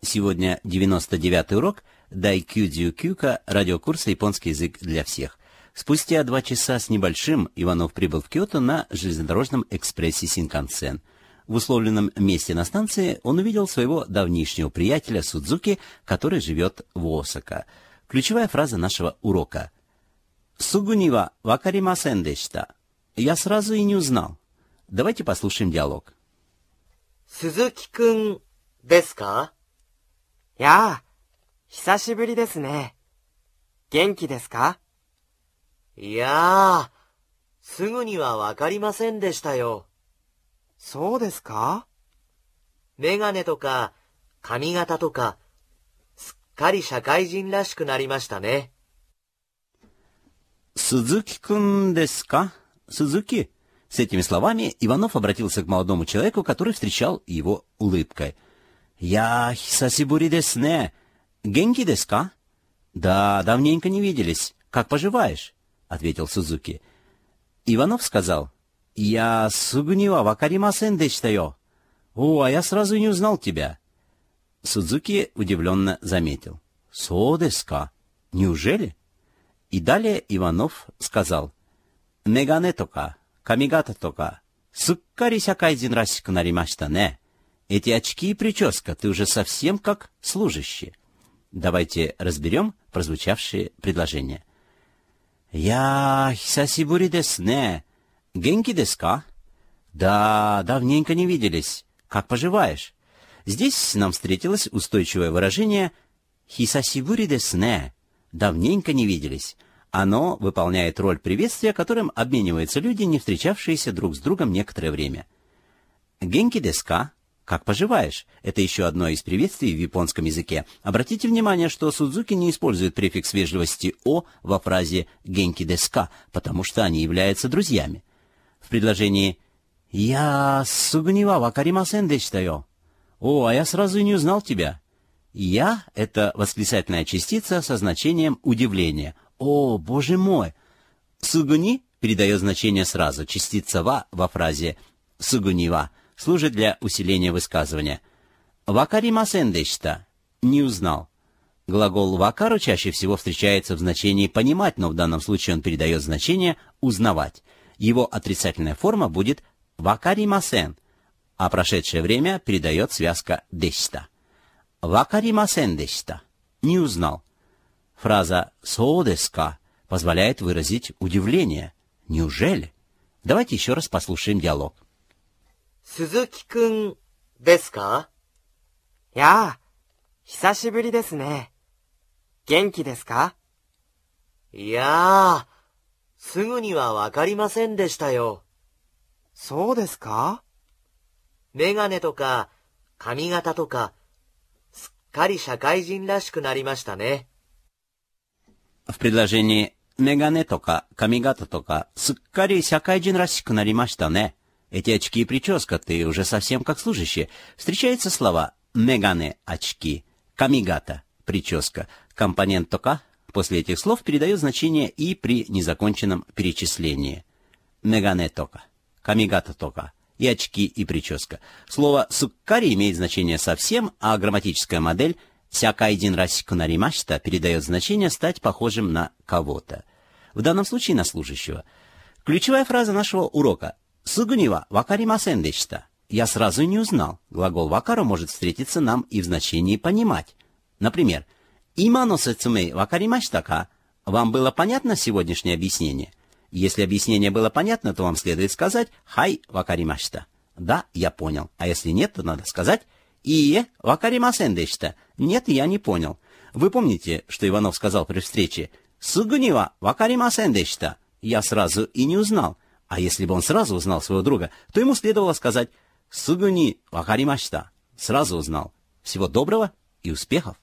Сегодня 99-й урок Дайкюдзю Кюка радиокурса «Японский язык для всех». Спустя 2 часа с небольшим Иванов прибыл в Киото на железнодорожном экспрессе Синкансен. В условленном месте на станции он увидел своего давнишнего приятеля Судзуки, который живет в Осака. Ключевая фраза нашего урока. «Сугу ни ва вакаримасен дешта». Я сразу и не узнал. Давайте послушаем диалог. Сузуки-кун десу ка? やあ、久しぶりですね。元気ですか？いやー、すぐにはわかりませんでしたよ。そうですか？メガネとか髪型とか、すっかり社会人らしくなりましたね。 Судзуки-кун десу ка? Судзуки? С этими словами Иванов обратился к молодому человеку, который встречал его улыбкой. «Я хисасибури десу не. Генки десу ка?» «Да, давненько не виделись. Как поживаешь?» — ответил Судзуки. Иванов сказал, «Я сугу ни ва вакаримасен дешта йо». «О, а я сразу и не узнал тебя». Судзуки удивленно заметил. «Со десу ка? Неужели?» И далее Иванов сказал, «Мегане тока, камигата тока, суккари сякайдзин расику наримашта не». Эти очки и прическа, ты уже совсем как служащий. Давайте разберем прозвучавшие предложения. «Я хисасибури десу не. Генки десу ка?» «Да, давненько не виделись. Как поживаешь?» Здесь нам встретилось устойчивое выражение «хисасибури десу не». «Давненько не виделись». Оно выполняет роль приветствия, которым обмениваются люди, не встречавшиеся друг с другом некоторое время. «Генки десу ка?» «Как поживаешь?» — это еще одно из приветствий в японском языке. Обратите внимание, что Судзуки не использует префикс вежливости «о» во фразе «генки десу ка», потому что они являются друзьями. В предложении «Я сугу ни ва вакаримасен дешта йо». «О, а я сразу и не узнал тебя». «Я» — это восклицательная частица со значением удивления. «О, боже мой!» «Сугуни» передает значение сразу. Частица «ва» во фразе «сугу ни ва» служит для усиления высказывания. «Вакаримасен дешта» — не узнал. Глагол «вакару» чаще всего встречается в значении «понимать», но в данном случае он передает значение «узнавать». Его отрицательная форма будет «вакаримасен», а прошедшее время передает связка «дешта». «Вакаримасен дешта» — не узнал. Фраза «соо десу ка» позволяет выразить удивление. Неужели? Давайте еще раз послушаем диалог. Сузуки-кун десу ка? やあ、久しぶりですね。元気ですか？いやー、すぐにはわかりませんでしたよ。そうですか？メガネとか髪型とか、すっかり社会人らしくなりましたね。 В предложении «мегане тока, камигата тока, суккари сякайджин расику наримашта не». Эти очки и прическа, ты уже совсем как служащий. Встречаются слова «мегане» — очки, «камигата» — прическа. Компонент «тока» после этих слов передает значение и при незаконченном перечислении. «Мегане тока», «камигата тока» и очки и прическа. Слово «суккари» имеет значение «совсем», а грамматическая модель «сякайдзин расику наримашта» передает значение «стать похожим на кого-то». В данном случае на служащего. Ключевая фраза нашего урока «Сугу ни ва вакаримасен дешта». Я сразу не узнал. Глагол «вакару» может встретиться нам и в значении «понимать». Например, «Има но сэцумэй вакаримашта ка?» Вам было понятно сегодняшнее объяснение? Если объяснение было понятно, то вам следует сказать «хай вакаримашта». Да, я понял. А если нет, то надо сказать «ие вакаримасен дешта». Нет, я не понял. Вы помните, что Иванов сказал при встрече «Сугу ни ва вакаримасен дешта». Я сразу и не узнал. А если бы он сразу узнал своего друга, то ему следовало сказать «Сугу ни вакаримашта». Сразу узнал. Всего доброго и успехов!